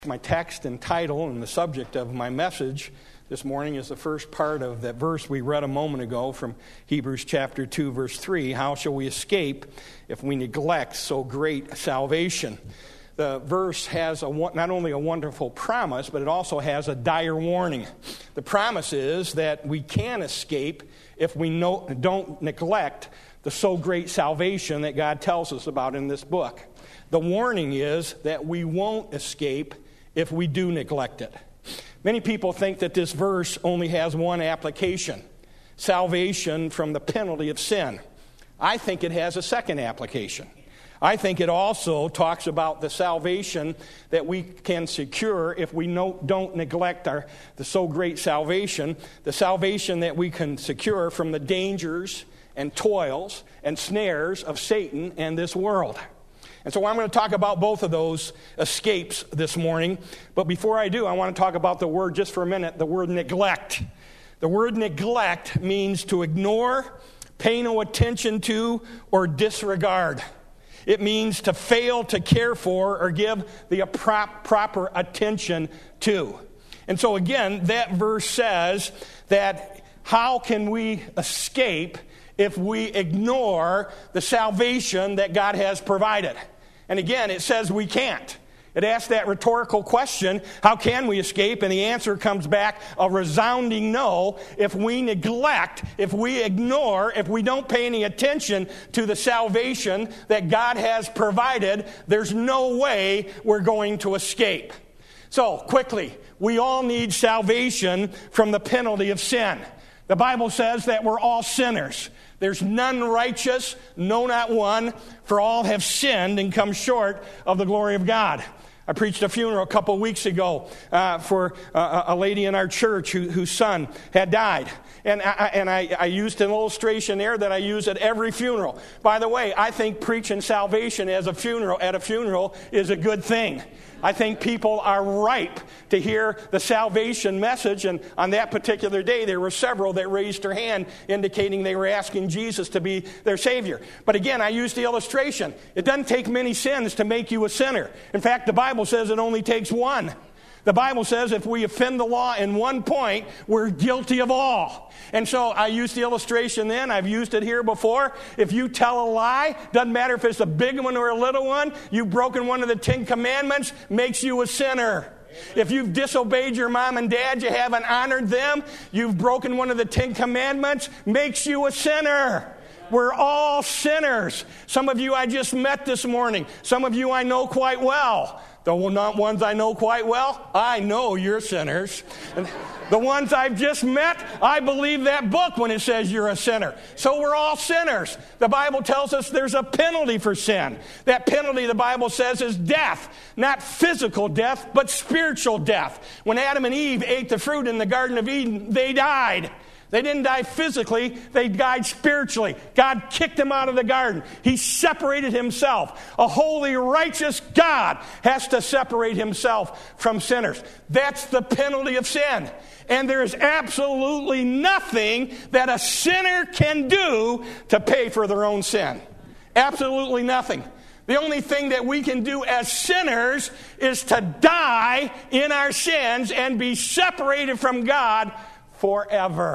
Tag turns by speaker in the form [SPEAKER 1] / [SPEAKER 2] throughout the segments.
[SPEAKER 1] My text and title and the subject of my message this morning is the first part of that verse we read a moment ago from Hebrews chapter 2, verse 3. How shall we escape if we neglect so great salvation? The verse has not only a wonderful promise, but it also has a dire warning. The promise is that we can escape if we don't neglect the so great salvation that God tells us about in this book. The warning is that we won't escape if we do neglect it. Many people think that this verse only has one application: salvation from the penalty of sin. I think it has a second application. I think it also talks about the salvation that we can secure if we don't neglect the so great salvation, the salvation that we can secure from the dangers and toils and snares of Satan and this world. And so I'm going to talk about both of those escapes this morning. But before I do, I want to talk about the word just for a minute, the word neglect. The word neglect means to ignore, pay no attention to, or disregard. It means to fail to care for or give the proper attention to. And so again, that verse says that how can we escape if we ignore the salvation that God has provided? And again, it says we can't. It asks that rhetorical question, how can we escape? And the answer comes back a resounding no. If we neglect, if we ignore, if we don't pay any attention to the salvation that God has provided, there's no way we're going to escape. So, quickly, we all need salvation from the penalty of sin. The Bible says that we're all sinners. There's none righteous, no, not one, for all have sinned and come short of the glory of God. I preached a funeral a couple weeks ago for a lady in our church whose son had died. And I used an illustration there that I use at every funeral. By the way, I think preaching salvation at a funeral is a good thing. I think people are ripe to hear the salvation message. And on that particular day, there were several that raised their hand indicating they were asking Jesus to be their Savior. But again, I used the illustration. It doesn't take many sins to make you a sinner. In fact, the Bible says it only takes one. The Bible says if we offend the law in one point, we're guilty of all. And so I used the illustration then. I've used it here before. If you tell a lie, doesn't matter if it's a big one or a little one, you've broken one of the 10 commandments, makes you a sinner. If you've disobeyed your mom and dad, you haven't honored them, you've broken one of the 10 commandments, makes you a sinner. We're all sinners. Some of you I just met this morning. Some of you I know quite well. The not ones I know quite well, I know you're sinners. And the ones I've just met, I believe that book when it says you're a sinner. So we're all sinners. The Bible tells us there's a penalty for sin. That penalty, the Bible says, is death. Not physical death, but spiritual death. When Adam and Eve ate the fruit in the Garden of Eden, they died. They didn't die physically, they died spiritually. God kicked them out of the garden. He separated himself. A holy, righteous God has to separate himself from sinners. That's the penalty of sin. And there is absolutely nothing that a sinner can do to pay for their own sin. Absolutely nothing. The only thing that we can do as sinners is to die in our sins and be separated from God forever.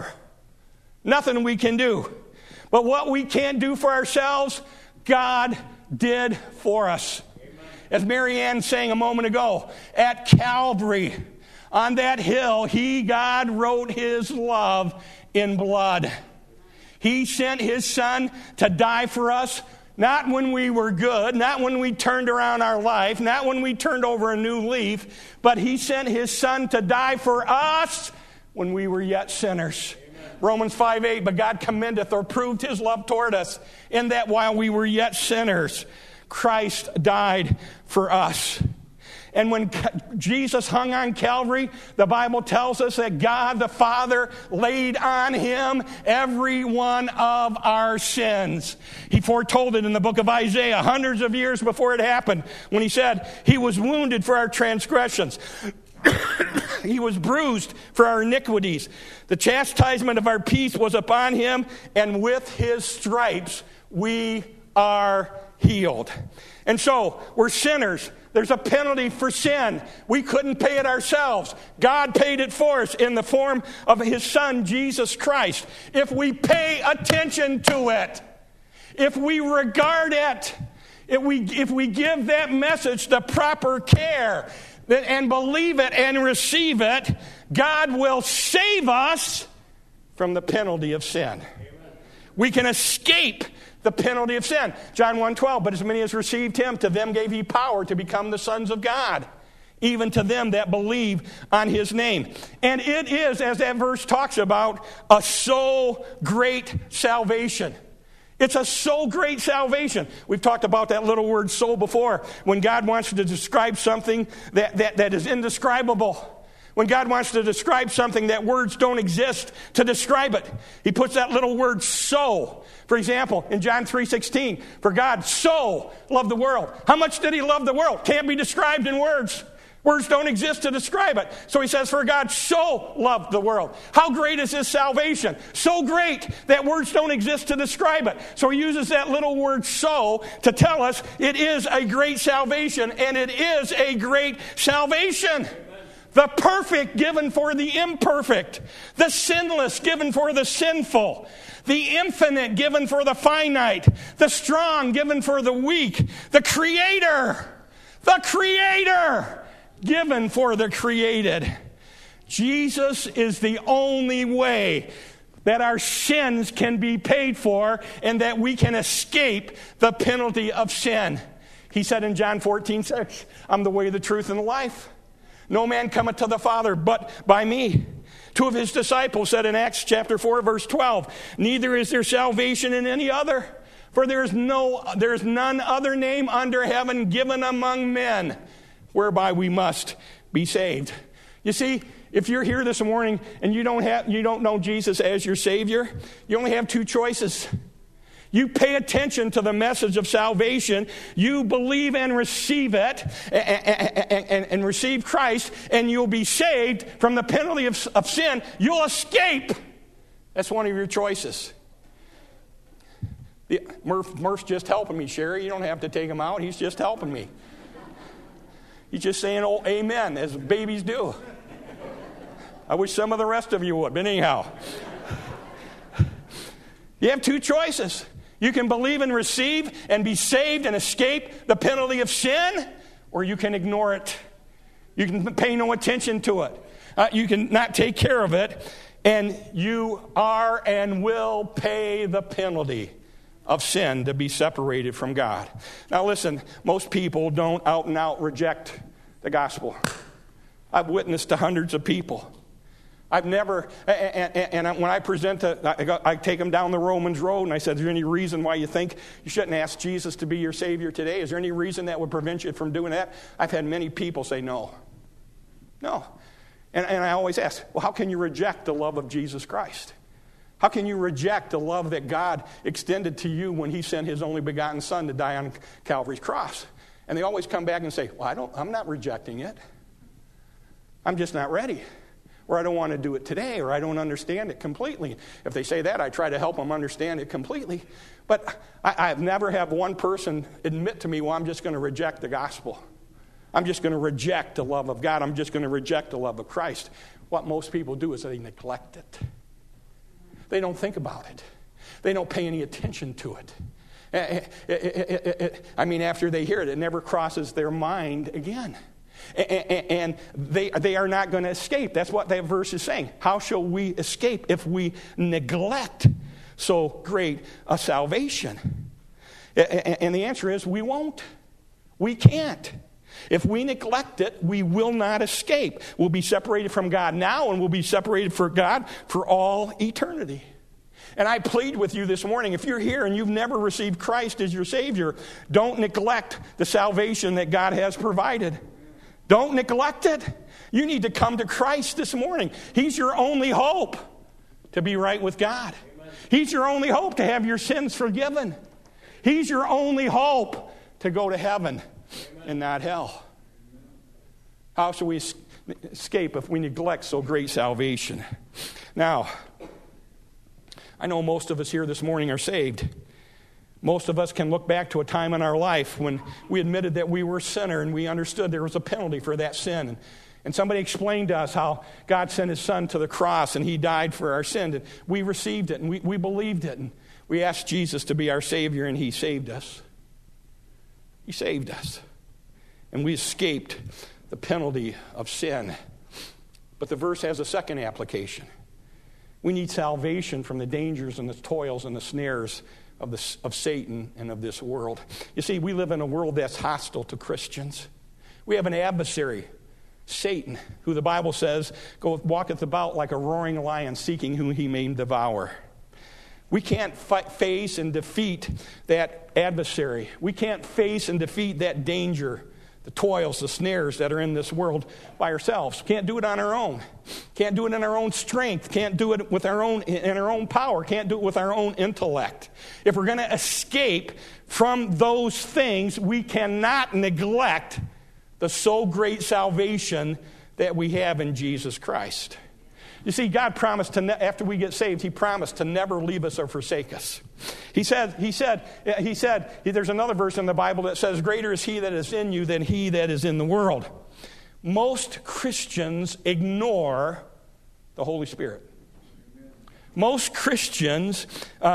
[SPEAKER 1] Nothing we can do. But what we can't do for ourselves, God did for us. Amen. As Mary Ann sang a moment ago, at Calvary, on that hill, God wrote his love in blood. He sent his son to die for us, not when we were good, not when we turned around our life, not when we turned over a new leaf, but he sent his son to die for us when we were yet sinners. Romans 5:8, but God commendeth or proved his love toward us in that while we were yet sinners, Christ died for us. And when Jesus hung on Calvary, the Bible tells us that God the Father laid on him every one of our sins. He foretold it in the book of Isaiah hundreds of years before it happened when he said, he was wounded for our transgressions. He was bruised for our iniquities. The chastisement of our peace was upon him, and with his stripes we are healed. And so, we're sinners. There's a penalty for sin. We couldn't pay it ourselves. God paid it for us in the form of His Son, Jesus Christ. If we pay attention to it, if we regard it, if we give that message the proper care and believe it and receive it, God will save us from the penalty of sin. We can escape the penalty of sin. John 1:12, but as many as received Him, to them gave He power to become the sons of God, even to them that believe on His name. And it is, as that verse talks about, a so great salvation. It's a so great salvation. We've talked about that little word so before. When God wants to describe something that is indescribable. When God wants to describe something that words don't exist to describe it, He puts that little word so. For example, in John 3:16, for God so loved the world. How much did He love the world? Can't be described in words. Words don't exist to describe it. So He says, for God so loved the world. How great is His salvation? So great that words don't exist to describe it. So He uses that little word so to tell us it is a great salvation, and it is a great salvation. The perfect given for the imperfect. The sinless given for the sinful. The infinite given for the finite. The strong given for the weak. The Creator given for the created. Jesus is the only way that our sins can be paid for and that we can escape the penalty of sin. He said in John 14:6, I'm the way, the truth, and the life. No man cometh to the Father but by me. Two of His disciples said in Acts chapter 4, verse 12, neither is there salvation in any other, for there is none other name under heaven given among men whereby we must be saved. You see, if you're here this morning and you don't know Jesus as your Savior, you only have two choices. You pay attention to the message of salvation. You believe and receive it and receive Christ, and you'll be saved from the penalty of sin. You'll escape. That's one of your choices. Murph's just helping me, Sherry. You don't have to take him out. He's just helping me. He's just saying, oh, amen, as babies do. I wish some of the rest of you would, but anyhow. You have two choices. You can believe and receive and be saved and escape the penalty of sin, or you can ignore it. You can pay no attention to it. You can not take care of it, and you are and will pay the penalty of sin to be separated from God. Now listen, most people don't out and out reject the gospel. I've witnessed to hundreds of people. I've never, and when I present, I take them down the Romans road, and I said, is there any reason why you think you shouldn't ask Jesus to be your Savior today? Is there any reason that would prevent you from doing that? I've had many people say no. No. And I always ask, well, how can you reject the love of Jesus Christ? How can you reject the love that God extended to you when He sent His only begotten Son to die on Calvary's cross? And they always come back and say, well, I'm not rejecting it. I'm just not ready. Or I don't want to do it today, or I don't understand it completely. If they say that, I try to help them understand it completely. But I've never had one person admit to me, well, I'm just going to reject the gospel. I'm just going to reject the love of God. I'm just going to reject the love of Christ. What most people do is they neglect it. They don't think about it. They don't pay any attention to it. I mean, after they hear it, it never crosses their mind again. And they are not going to escape. That's what that verse is saying. How shall we escape if we neglect so great a salvation? And the answer is we won't. We can't. If we neglect it, we will not escape. We'll be separated from God now, and we'll be separated from God for all eternity. And I plead with you this morning, if you're here and you've never received Christ as your Savior, don't neglect the salvation that God has provided. Don't neglect it. You need to come to Christ this morning. He's your only hope to be right with God. Amen. He's your only hope to have your sins forgiven. He's your only hope to go to heaven. Amen. And not hell. How shall we escape if we neglect so great salvation? Now, I know most of us here this morning are saved. Most of us can look back to a time in our life when we admitted that we were a sinner and we understood there was a penalty for that sin. And somebody explained to us how God sent his son to the cross and he died for our sin. And we received it and we believed it. And we asked Jesus to be our Savior and he saved us. He saved us. And we escaped the penalty of sin. But the verse has a second application. We need salvation from the dangers and the toils and the snares of Satan and of this world. You see, we live in a world that's hostile to Christians. We have an adversary, Satan, who the Bible says walketh about like a roaring lion, seeking whom he may devour. We can't face and defeat that adversary. We can't face and defeat that danger, the toils, the snares that are in this world by ourselves. Can't do it on our own. Can't do it in our own strength. Can't do it in our own power. Can't do it with our own intellect. If we're going to escape from those things, we cannot neglect the so great salvation that we have in Jesus Christ. You see, God promised after we get saved, he promised to never leave us or forsake us. He said, there's another verse in the Bible that says, greater is he that is in you than he that is in the world. Most Christians ignore the Holy Spirit. Most Christians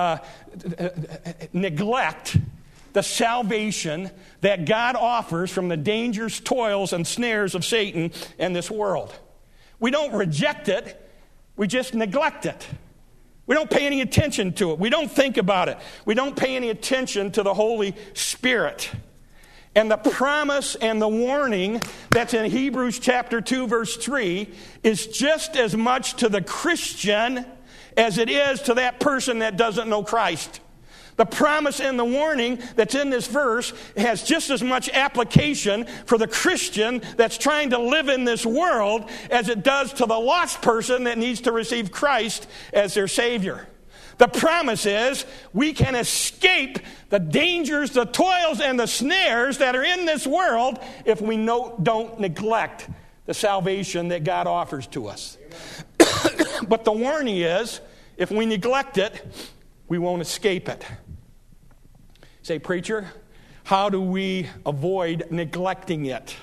[SPEAKER 1] neglect the salvation that God offers from the dangers, toils, and snares of Satan and this world. We don't reject it. We just neglect it. We don't pay any attention to it. We don't think about it. We don't pay any attention to the Holy Spirit. And the promise and the warning that's in Hebrews chapter 2, verse 3 is just as much to the Christian as it is to that person that doesn't know Christ. The promise and the warning that's in this verse has just as much application for the Christian that's trying to live in this world as it does to the lost person that needs to receive Christ as their Savior. The promise is we can escape the dangers, the toils, and the snares that are in this world if we don't neglect the salvation that God offers to us. But the warning is, if we neglect it, we won't escape it. Say, preacher, how do we avoid neglecting it?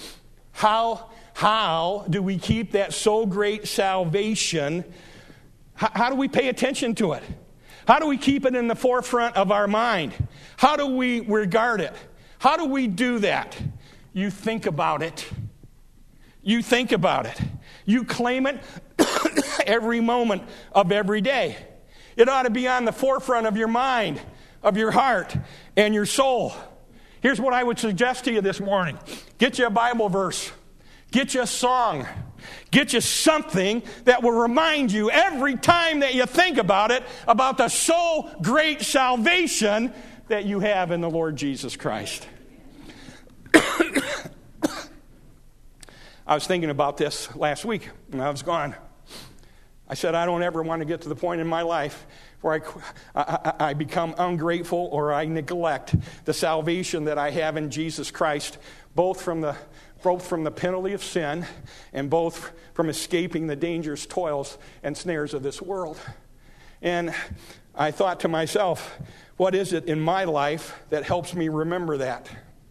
[SPEAKER 1] How do we keep that so great salvation? How do we pay attention to it? How do we keep it in the forefront of our mind? How do we regard it? How do we do that? You think about it. You think about it. You claim it every moment of every day. It ought to be on the forefront of your mind, of your heart, and your soul. Here's what I would suggest to you this morning. Get you a Bible verse. Get you a song. Get you something that will remind you every time that you think about it, about the so great salvation that you have in the Lord Jesus Christ. I was thinking about this last week when I was gone. I said, I don't ever want to get to the point in my life where I become ungrateful or I neglect the salvation that I have in Jesus Christ, both from the penalty of sin and both from escaping the dangers, toils, and snares of this world. And I thought to myself, what is it in my life that helps me remember that?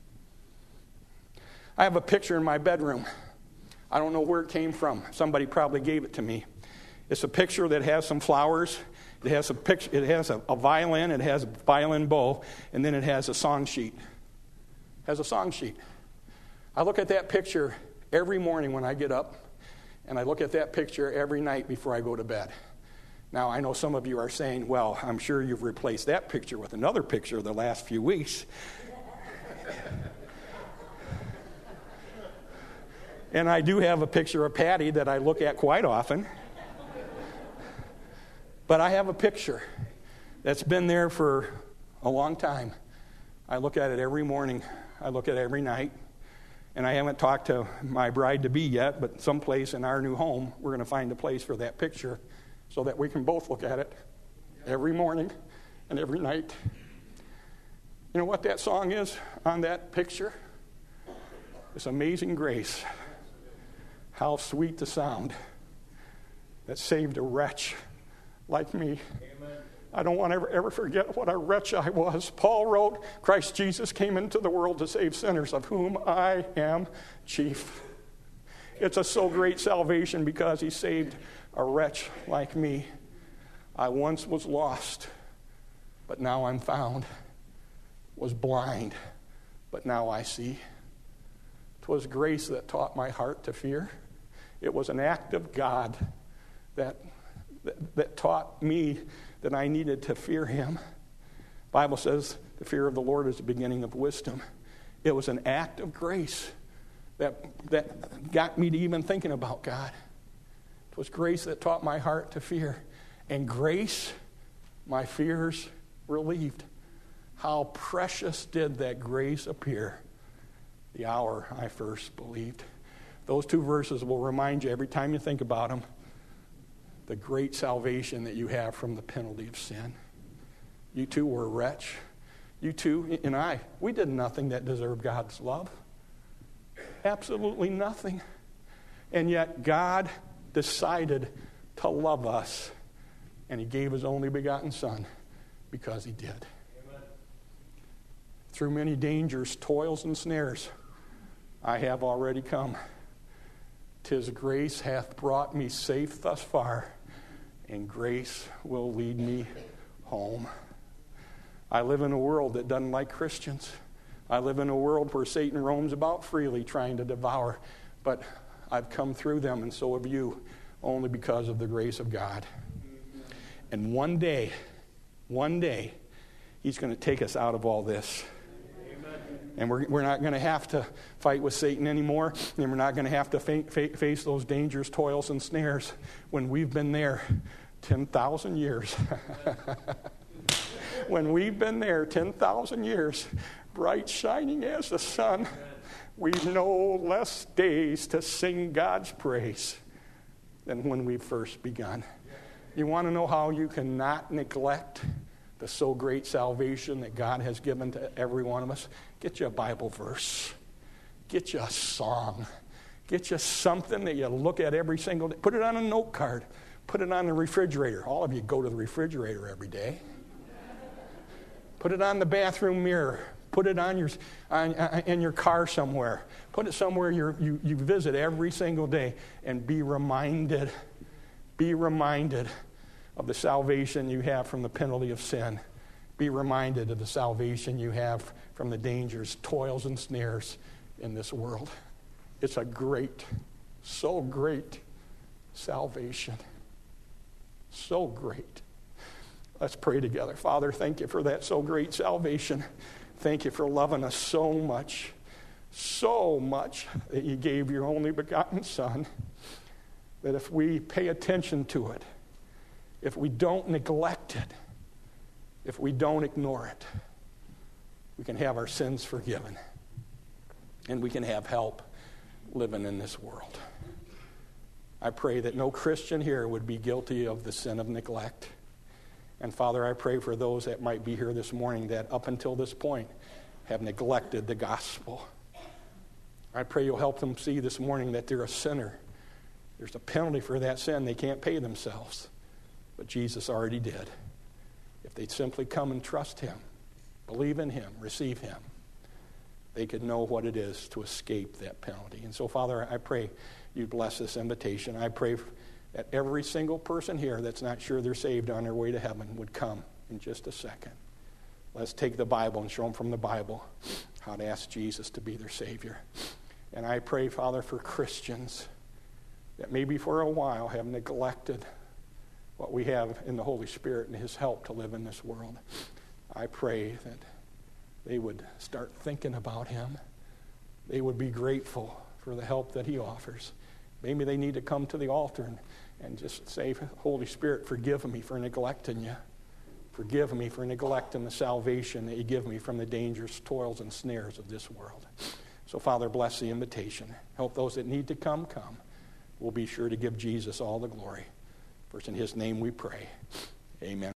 [SPEAKER 1] I have a picture in my bedroom. I don't know where it came from. Somebody probably gave it to me. It's a picture that has some flowers. It has a violin. It has a violin bow, and then it has a song sheet. It has a song sheet. I look at that picture every morning when I get up, and I look at that picture every night before I go to bed. Now, I know some of you are saying, well, I'm sure you've replaced that picture with another picture the last few weeks. And I do have a picture of Patty that I look at quite often. But I have a picture that's been there for a long time. I look at it every morning. I look at it every night. And I haven't talked to my bride-to-be yet, but someplace in our new home, we're going to find a place for that picture so that we can both look at it every morning and every night. You know what that song is on that picture? It's Amazing Grace. How sweet the sound that saved a wretch like me. Amen. I don't want to ever forget what a wretch I was. Paul wrote, Christ Jesus came into the world to save sinners, of whom I am chief. It's a so great salvation because he saved a wretch like me. I once was lost, but now I'm found. Was blind, but now I see. 'Twas grace that taught my heart to fear. It was an act of God that taught me that I needed to fear him. The Bible says the fear of the Lord is the beginning of wisdom. It was an act of grace that got me to even thinking about God. It was grace that taught my heart to fear. And grace, my fears relieved. How precious did that grace appear the hour I first believed. Those two verses will remind you every time you think about them, the great salvation that you have from the penalty of sin. You too were a wretch. You too and I, we did nothing that deserved God's love. Absolutely nothing. And yet God decided to love us, and he gave his only begotten Son because he did. Amen. Through many dangers, toils, and snares, I have already come. 'Tis grace hath brought me safe thus far, and grace will lead me home. I live in a world that doesn't like Christians. I live in a world where Satan roams about freely trying to devour, but I've come through them, and so have you, only because of the grace of God. And one day, he's going to take us out of all this. And we're not going to have to fight with Satan anymore. And we're not going to have to face those dangers, toils, and snares when we've been there 10,000 years. When we've been there 10,000 years, bright shining as the sun, we've no less days to sing God's praise than when we first begun. You want to know how you cannot neglect the so great salvation that God has given to every one of us? Get you a Bible verse. Get you a song. Get you something that you look at every single day. Put it on a note card. Put it on the refrigerator. All of you go to the refrigerator every day. Put it on the bathroom mirror. Put it on in your car somewhere. Put it somewhere you visit every single day, and be reminded of the salvation you have from the penalty of sin. Be reminded of the salvation you have from the dangers, toils, and snares in this world. It's a great, so great salvation. So great. Let's pray together. Father, thank you for that so great salvation. Thank you for loving us so much that you gave your only begotten Son, that if we pay attention to it, if we don't neglect it, if we don't ignore it, we can have our sins forgiven, and we can have help living in this world. I pray that no Christian here would be guilty of the sin of neglect. And Father, I pray for those that might be here this morning that up until this point have neglected the gospel. I pray you'll help them see this morning that they're a sinner. There's a penalty for that sin. They can't pay themselves. But Jesus already did. If they'd simply come and trust him, believe in him, receive him, they could know what it is to escape that penalty. And so, Father, I pray you bless this invitation. I pray that every single person here that's not sure they're saved on their way to heaven would come in just a second. Let's take the Bible and show them from the Bible how to ask Jesus to be their Savior. And I pray, Father, for Christians that maybe for a while have neglected what we have in the Holy Spirit and his help to live in this world. I pray that they would start thinking about him. They would be grateful for the help that he offers. Maybe they need to come to the altar and just say, Holy Spirit, forgive me for neglecting you. Forgive me for neglecting the salvation that you give me from the dangers, toils, and snares of this world. So, Father, bless the invitation. Help those that need to come. We'll be sure to give Jesus all the glory. For it's in his name we pray. Amen.